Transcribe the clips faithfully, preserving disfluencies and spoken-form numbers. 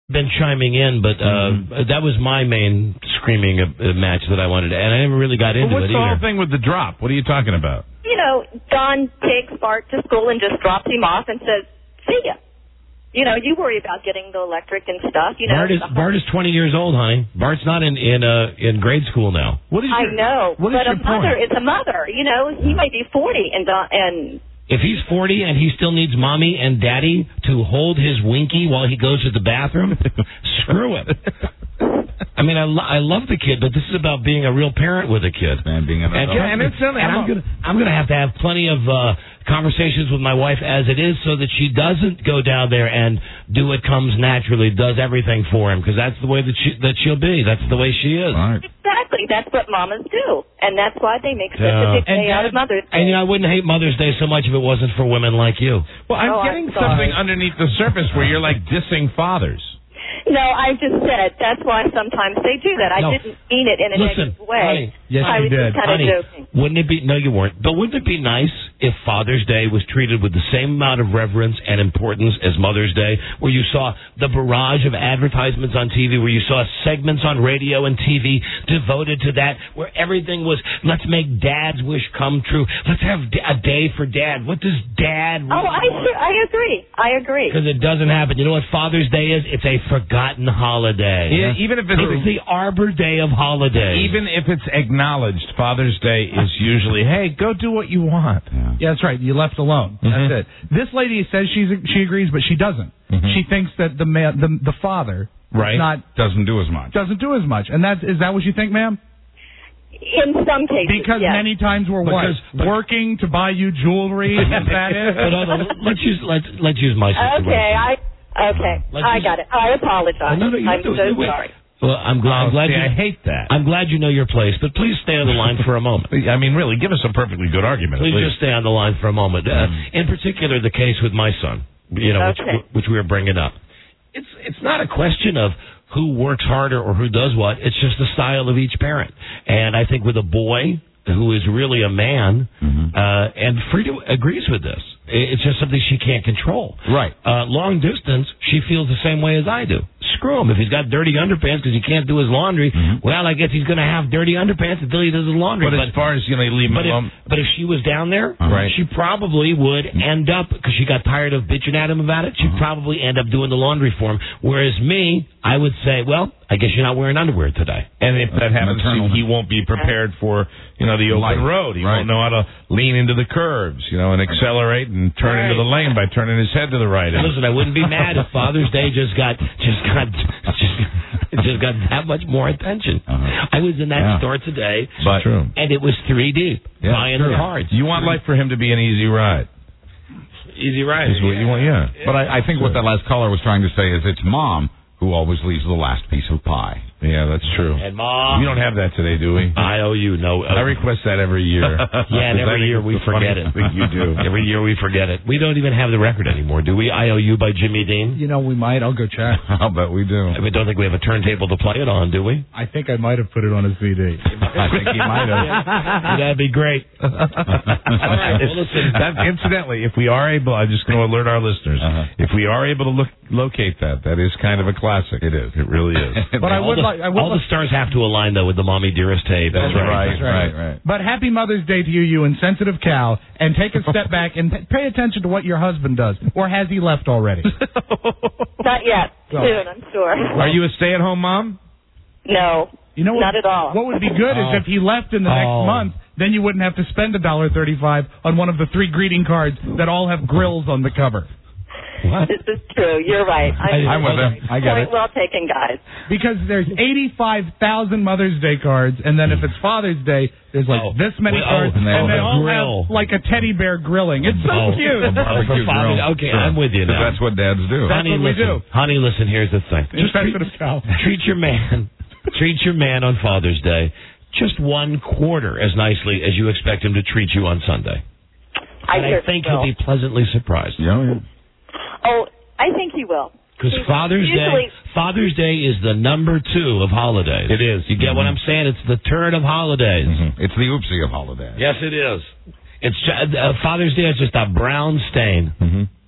been chiming in, but uh, mm-hmm. that was my main screaming uh, match that I wanted to, and I never really got into well, what's it either. What's the whole thing with the drop? What are you talking about? You know, Don takes Bart to school and just drops him off and says, see ya. You know, you worry about getting the electric and stuff. You know, Bart is Bart is twenty years old, honey. Bart's not in in uh, in grade school now. What is your, I know, what but is a your mother point? is a mother. You know, he might be forty and Don, and. If he's forty and he still needs mommy and daddy to hold his winky while he goes to the bathroom, screw him. I mean, I, lo- I love the kid, but this is about being a real parent with a kid. And being an and, adult. and, it's, and I'm going to I'm gonna have to have plenty of uh, conversations with my wife as it is so that she doesn't go down there and do what comes naturally, does everything for him, because that's the way that, she, that she'll be. That's the way she is. Right. Exactly. That's what mamas do. And that's why they make such uh, a big day out of Mother's Day. And, you know, I wouldn't hate Mother's Day so much if it wasn't for women like you. Well, I'm oh, getting I'm something underneath the surface where you're, like, dissing fathers. No, I just said that's why sometimes they do that. I no. didn't mean it in a Listen, negative way. Honey, yes, I you was did. just kind honey, of joking. Wouldn't it be? No, you weren't. But wouldn't it be nice if Father's Day was treated with the same amount of reverence and importance as Mother's Day, where you saw the barrage of advertisements on T V, where you saw segments on radio and T V devoted to that, where everything was, let's make Dad's wish come true. Let's have a day for Dad. What does Dad really Oh, I, want? I agree. I agree. Because it doesn't happen. You know what Father's Day is? It's a forgotten holiday. Yeah, even if it's, it's the Arbor Day of holidays. Even if it's acknowledged, Father's Day is usually, hey, go do what you want. Yeah, yeah that's right. You left alone. Mm-hmm. That's it. This lady says she's she agrees, but she doesn't. Mm-hmm. She thinks that the ma- the the father right not doesn't do as much. Doesn't do as much, and that is that what you think, ma'am? In some cases, because yes. many times we're because, what? But, working to buy you jewelry. Is that it? But, uh, let's use let's let's use my situation. Okay, I okay, let's I use, got it. I apologize. No, no, you I'm do, so do sorry. Well, I'm glad. I'm glad see, you, I hate that. I'm glad you know your place, but please stay on the line for a moment. I mean, really, give us a perfectly good argument. Please just stay on the line for a moment. Uh, in particular, the case with my son, you know, okay. which, which we were bringing up. It's it's not a question of who works harder or who does what. It's just the style of each parent. And I think with a boy who is really a man, mm-hmm. uh, and Frida agrees with this. It's just something she can't control. Right. Uh, long distance, she feels the same way as I do. Screw him. If he's got dirty underpants because he can't do his laundry, mm-hmm. well, I guess he's going to have dirty underpants until he does his laundry. But, but as far as, you know, leave him but alone. If, but if she was down there, uh-huh. right. she probably would end up, because she got tired of bitching at him about it, she'd uh-huh. probably end up doing the laundry for him. Whereas me, I would say, well, I guess you're not wearing underwear today. And if that happens, he, he won't be prepared for, you know, the open Life. road. He right. won't know how to lean into the curves, you know, and accelerate and turn right. into the lane by turning his head to the right. Listen, I wouldn't be mad if Father's Day just got just got just just got that much more attention. Uh-huh. I was in that yeah. store today, but, true. and it was three deep yeah, buying true. the cards. You want life for him to be an easy ride. Easy ride. Is what you want, yeah. But I, I think what that last caller was trying to say is it's mom who always leaves the last piece of pie. Yeah, that's true. And Mom. We don't have that today, do we? I owe you no. I request that every year. Yeah, and every year we forget it. You do. Every year we forget it. We don't even have the record anymore, do we? I O U by Jimmy Dean? You know, we might. I'll go check. I'll bet we do. We don't think we have a turntable to play it on, do we? I think I might have put it on his C D. I think he might have. Yeah, that'd be great. All right, well, listen. That, incidentally, if we are able, I'm just going to alert our listeners, uh-huh. if we are able to look, locate that, that is kind of a classic. It is. It really is. But I would the, like. I would all like, the stars have to align, though, with the Mommy Dearest tape. That's, That's right, right, right, right. But happy Mother's Day to you, you insensitive cow, and take a step back and pay attention to what your husband does. Or has he left already? Not yet. So, soon, I'm sure. Are you a stay-at-home mom? No. You know what, not at all. What would be good oh. is if he left in the oh. next month, then you wouldn't have to spend a dollar thirty-five on one of the three greeting cards that all have grills on the cover. What? This is true. You're right. I'm, I'm with him. I get Point it. well taken, guys. Because there's eighty-five thousand Mother's Day cards, and then if it's Father's Day, there's like oh. this many well, cards, oh, and oh, they the all grill. have like a teddy bear grilling. It's so oh, cute. A barbecue grill. Okay, sure. I'm with you now. That's what dads do. That's honey, what we listen, do. Honey, listen, here's the thing. Just treat, treat your man, treat your man on Father's Day just one quarter as nicely as you expect him to treat you on Sunday. I, and I think he'll be pleasantly surprised. Yeah, yeah. Oh, I think he will. Because Father's usually, Day, Father's Day is the number two of holidays. It is. You get mm-hmm. what I'm saying? It's the turn of holidays. Mm-hmm. It's the oopsie of holidays. Yes, it is. It's uh, Father's Day is just a brown stain. Mm-hmm.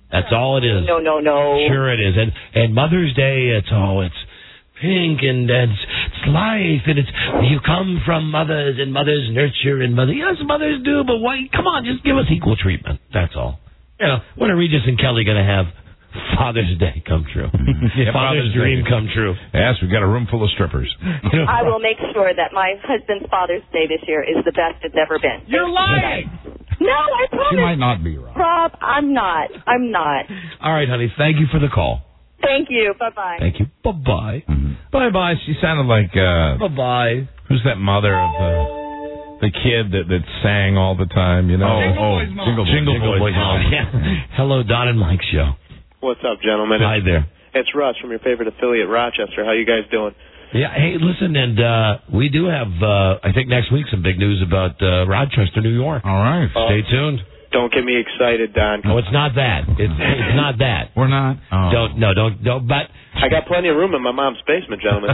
That's all it is. No, no, no. Sure it is. And and Mother's Day, it's oh, it's pink and it's, it's life and it's you come from mothers and mothers nurture and mother. Yes, mothers do, but why? Come on, just give us equal treatment. That's all. You know, when are Regis and Kelly going to have Father's Day come true? Yeah, Father's, Father's dream Day. come true. Yes, we've got a room full of strippers. I will make sure that my husband's Father's Day this year is the best it's ever been. You're lying. No, I promise. She might not be, Rob. Rob, I'm not. I'm not. All right, honey. Thank you for the call. Thank you. Bye-bye. Thank you. Bye-bye. Mm-hmm. Bye-bye. She sounded like, uh... Bye-bye. Who's that mother of the... The kid that, that sang all the time, you know? Jingle oh, Boy's mom. Jingle, Jingle, Jingle Boy's Boy's mom. mom. Yeah. Hello, Don and Mike Show. What's up, gentlemen? Hi there. It's Russ from your favorite affiliate, Rochester. How you guys doing? Yeah, hey, listen, and uh, we do have, uh, I think next week, some big news about uh, Rochester, New York. All right. Stay tuned. Don't get me excited, Don. No, it's not that. It's it's not that. We're not. Oh. Don't no don't don't. But I got plenty of room in my mom's basement, gentlemen.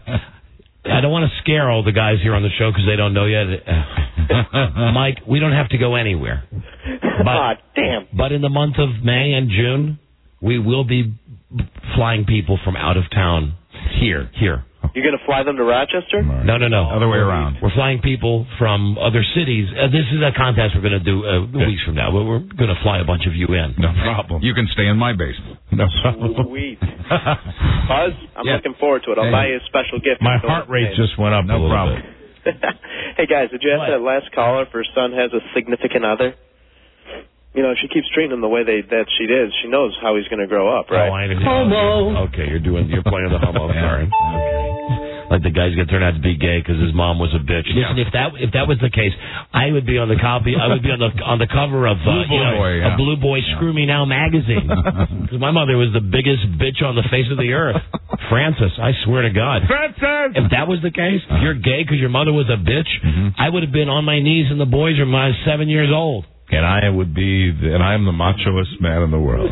I don't want to scare all the guys here on the show because they don't know yet. Mike, we don't have to go anywhere. But, ah, damn. But in the month of May and June, we will be flying people from out of town here here. You're going to fly them to Rochester? No, no, no. Other way around. We're flying people from other cities. Uh, this is a contest we're going to do uh, weeks from now. But we're going to fly a bunch of you in. No problem. You can stay in my basement. No problem. Sweet. Buzz, I'm Yeah. looking forward to it. I'll Hey. buy you a special gift. My heart rate just went up a No little problem. bit. Hey, guys, did you ask What? that last caller if her son has a significant other? You know, she keeps treating him the way they that she did. She knows how he's going to grow up, right? Oh, I understand. Homo. Okay, you're doing. You're playing the homo Yeah. card. Like the guy's gonna turn out to be gay because his mom was a bitch. Listen, if that if that was the case, I would be on the copy. I would be on the on the cover of uh, Blue you know, Boy, yeah. a Blue Boy Screw Me Now magazine because my mother was the biggest bitch on the face of the earth. Francis, I swear to God. Francis! If that was the case, if you're gay because your mother was a bitch, Mm-hmm. I would have been on my knees in the boys' room when I was seven years old. And I would be, and I am the machoest man in the world.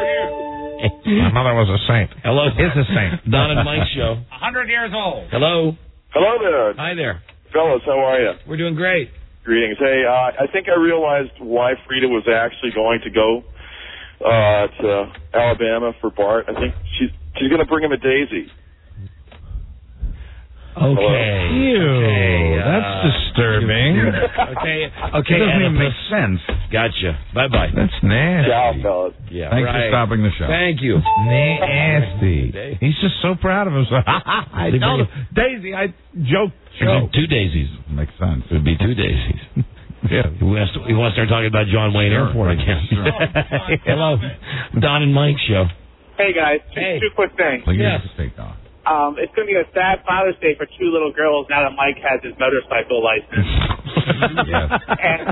My mother was a saint. Hello, Is a saint. Don and Mike Show. A hundred years old. Hello, Hello there, hi there. fellas. How are you? We're doing great. Greetings. Hey, uh, I think I realized why Frida was actually going to go uh, to Alabama for Bart. I think she's she's going to bring him a daisy. Okay. Ew, Okay, uh, that's disturbing. Okay. Okay. It doesn't even Oedipus. make sense. Gotcha. Bye bye. That's nasty. Ciao, fellas. Yeah. Thanks right. for stopping the show. Thank you. Nasty. He's just so proud of himself. I They told bring him, Daisy, I joke, It'd joke. be two daisies. Makes sense. It would be two daisies. Yeah. He wants to, he wants to start talking about John Wayne Sure. Airport again. Sure. Hello, Don and Mike Show. Hey guys, just Hey. two quick things. Well, you Yes. have to take off. Um, it's going to be a sad Father's Day for two little girls now that Mike has his motorcycle license. Yes. And,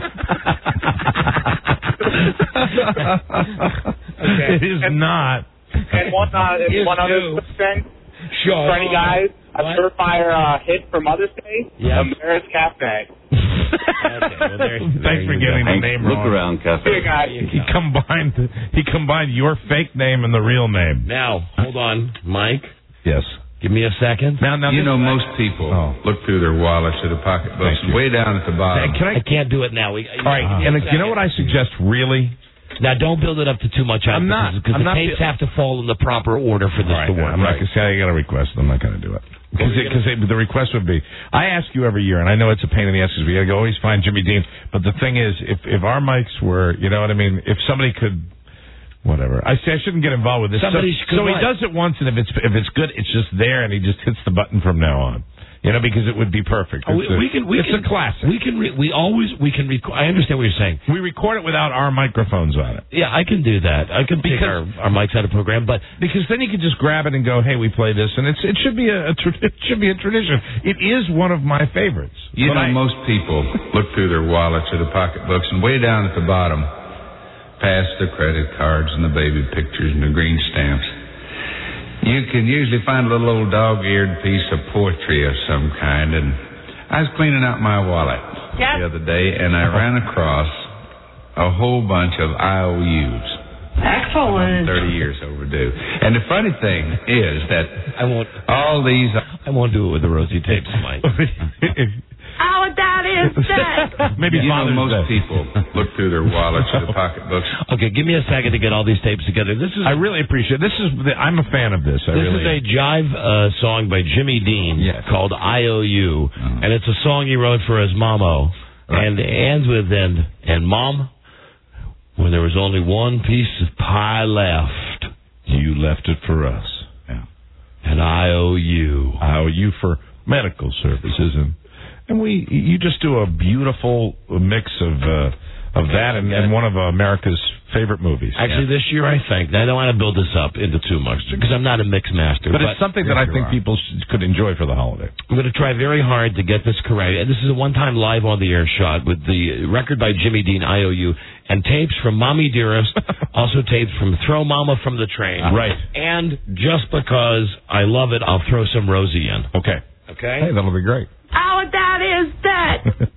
Okay. It is not. and one, uh, and Yes, one other you. quick thing Sure. for any guys, a What? surefire uh, hit for Mother's Day, Yeah. a Maris Cafe. Okay, well, there- Thanks there for you getting go. the name wrong. See you guys. He combined he combined your fake name and the real name. Now, hold on, Mike. Yes. Give me a second. Now, now You this- know, most people Oh. look through their wallets or their pocketbooks, Thank you. way down at the bottom. Can I? I can't do it now. We, All right, and you know what I suggest? Really, Now, don't build it up to too much. I'm not. Because I'm the not tapes bu- have to fall in the proper order for this All right, to work. I'm not going to say I got a request. I'm not going to do it because the request would be I ask you every year, and I know it's a pain in the ass because we got to go always find Jimmy Dean. But the thing is, if if our mics were, you know what I mean, if somebody could. Whatever. I say I shouldn't get involved with this. Somebody so could so he what? does it once, and if it's if it's good, it's just there, and he just hits the button from now on. You know, because it would be perfect. Oh, we, It's a- we can. We it's can, a classic. We can. Re, we always. We can. Rec- I understand what you're saying. We record it without our microphones on it. Yeah, I can do that. I can pick our, our mics out of program, but Because then you can just grab it and go, "Hey, we play this," and it's it should be a, a tra- it should be a tradition. It is one of my favorites. You But know, I- most people look through their wallets or their pocketbooks, and way down at the bottom, past the credit cards and the baby pictures and the green stamps, you can usually find a little old dog-eared piece of poetry of some kind. And I was cleaning out my wallet Yes. the other day, and I ran across a whole bunch of I O Us. Excellent. thirty years overdue. And the funny thing is that I won't. all these I won't do it with the rosy tapes, Mike. Oh, Our daddy is dead. Maybe You know, Father's most Day. people look through their wallets or their pocketbooks. Okay, give me a second to get all these tapes together. This is I really appreciate it. This is the, I'm a fan of this. I this really is a jive uh, song by Jimmy Dean Yes. called I O U, Uh-huh. and it's a song he wrote for his mamo, and it ends with and and mom, when there was only one piece of pie left, you left it for us. Yeah. and I O U. I owe you for medical services, and and we you just do a beautiful mix of uh, of that and, and one of America's favorite movies. Actually, this year I think I don't want to build this up into too much because I'm not a mix master. But, it's something that I Yes, you think are. people sh- could enjoy for the holiday. I'm going to try very hard to get this correct. And this is a one-time live on-the-air shot with the record by Jimmy Dean, I O U, and tapes from Mommy Dearest, also tapes from Throw Mama from the Train. Right. And just because I love it, I'll throw some Rosie in. Okay. Okay? Hey, that'll be great. Our daddy is dead.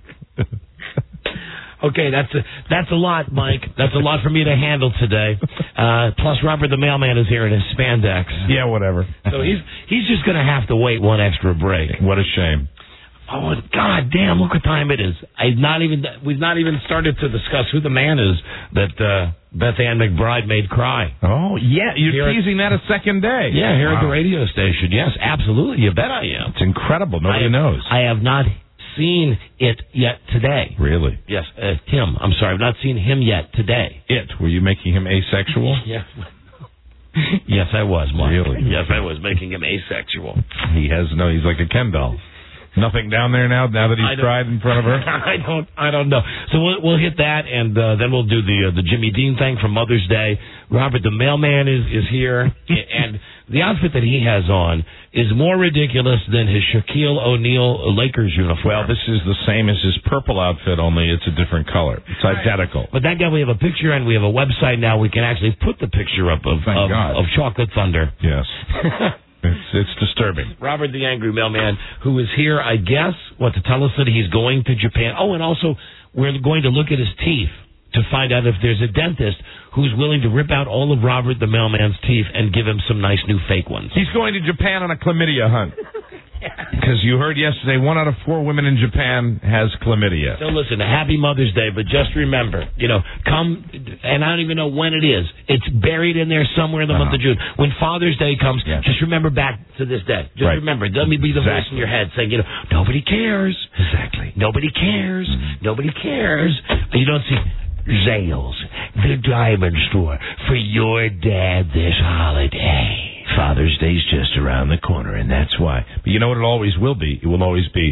Okay, that's a, that's a lot, Mike. That's a lot for me to handle today. Uh, plus, Robert the mailman is here in his spandex. Yeah, whatever. So he's he's just going to have to wait one extra break. What a shame. Oh, God damn, look what time it is. I've not even, we've not even started to discuss who the man is that uh, Beth Ann McBride made cry. Oh, yeah, you're Here at- teasing that a second day. Yeah, here at the Wow. radio station. Yes, absolutely. You bet I am. It's incredible. Nobody I, knows. I have not seen it yet today. Really? Yes, uh, him. I'm sorry, I've not seen him yet today. It. Were you making him asexual? Yes. Yes, I was, Mark. Really? Yes, I was making him asexual. He has no, he's like a Ken doll. Nothing down there now, now that I he's don't- cried in front of her? I don't, I don't know. So we'll, we'll hit that, and uh, then we'll do the uh, the Jimmy Dean thing from Mother's Day. Robert the mailman is is here, and the outfit that he has on is more ridiculous than his Shaquille O'Neal Lakers uniform. Well, this is the same as his purple outfit, only it's a different color. It's identical. But that guy, we have a picture, and we have a website now. We can actually put the picture up of Thank of, God. of Chocolate Thunder. Yes. It's it's disturbing. Robert the Angry Mailman, who is here, I guess, what, to tell us that he's going to Japan. Oh, and also, we're going to look at his teeth to find out if there's a dentist who's willing to rip out all of Robert the Mailman's teeth and give him some nice new fake ones. He's going to Japan on a chlamydia hunt. Because you heard yesterday, one out of four women in Japan has chlamydia. So listen, happy Mother's Day, but just remember, you know, come, and I don't even know when it is. It's buried in there somewhere in the month of June. When Father's Day comes, Yeah. just remember back to this day. Just Right. remember, let me be the voice in your head saying, you know, nobody cares. Exactly. Nobody cares. Nobody cares. You don't see Zales, the diamond store, for your dad this holiday. Father's Day's just around the corner, and that's why. But you know what it always will be? It will always be